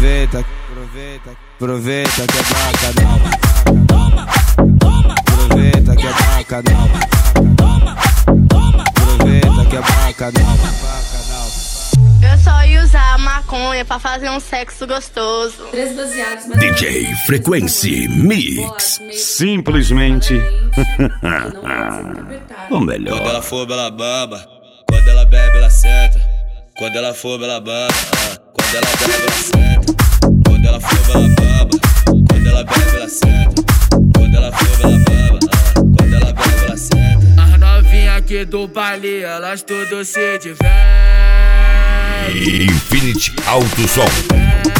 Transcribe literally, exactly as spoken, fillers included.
Aproveita, aproveita, aproveita que é bacanal. Aproveita que é bacanal. Aproveita que é bacanal. Eu só ia usar maconha pra fazer um sexo gostoso. Três baseados, D J Frequency Mix. Simplesmente o melhor. Quando ela for, ela baba. Quando ela bebe, ela senta. Quando ela for, ela baba. Ah. Quando ela bebe, ela senta. Quando ela for, ela baba. Quando ela bebe, ela senta. Quando ela for, ela baba. Ah. Quando ela bebe, ela senta. As novinhas aqui do baile, elas tudo se divertem. Infinity Alto Som.